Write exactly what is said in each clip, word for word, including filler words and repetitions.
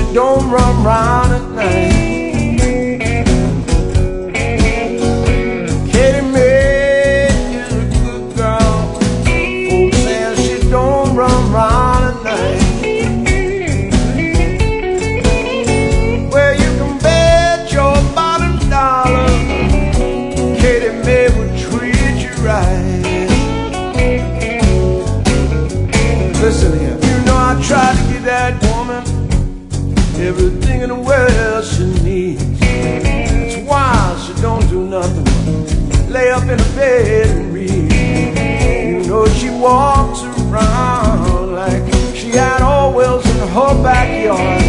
don't run round at night. Katie Mae is a good girl. Folks say she don't run round at night. Well, you can bet your bottom dollar Katie Mae would treat you right. Listen here, you know I tried to get that woman everything in the world she needs. That's why she don't do nothing but lay up in the bed and read. You know she walks around like she had Orwell's in her backyard.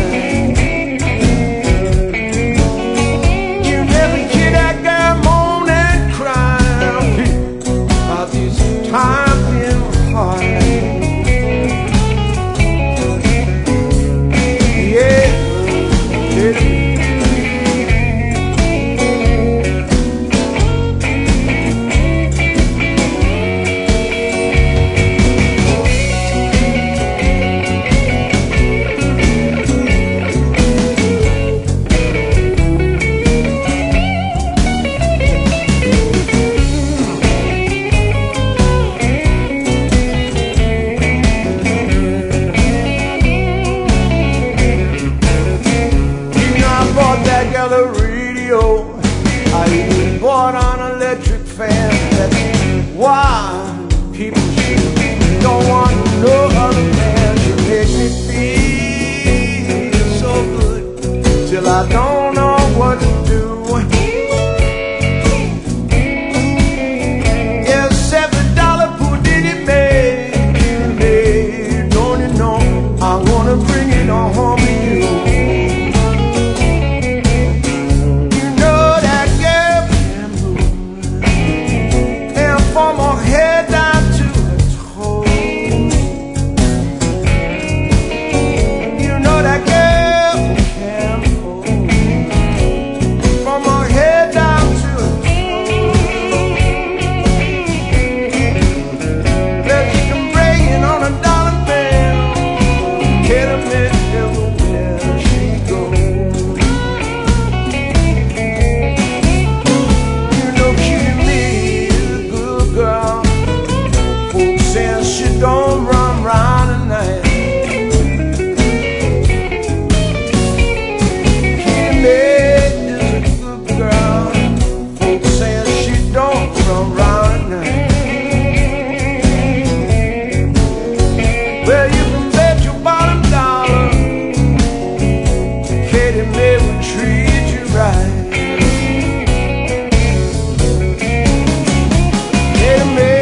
You never hear that girl moan and cry about these times being hard. A radio, I even bought an electric fan. That's why people don't want no other man to make me feel so good till I don't know what to do. Yes, every dollar poor Diddy made, don't you know I'm gonna bring it on home to you. From her head down to her toes, you know that girl can hold. From her head down to her toes, that she can break it on a dollar bill. Katie Mae everywhere she goes. You know Katie Mae girl, folks say she don't run round at night. Katie Mae is a good girl. Folks say she don't run round at night. Well, you can bet your bottom dollar Katie Mae would treat you right. Katie Mae,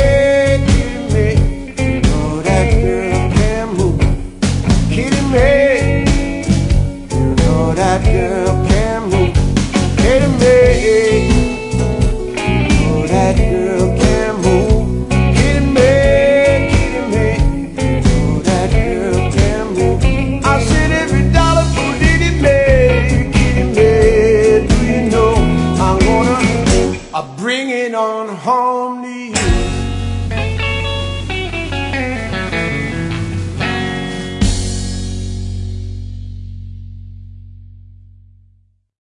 Katie Mae, you know that girl.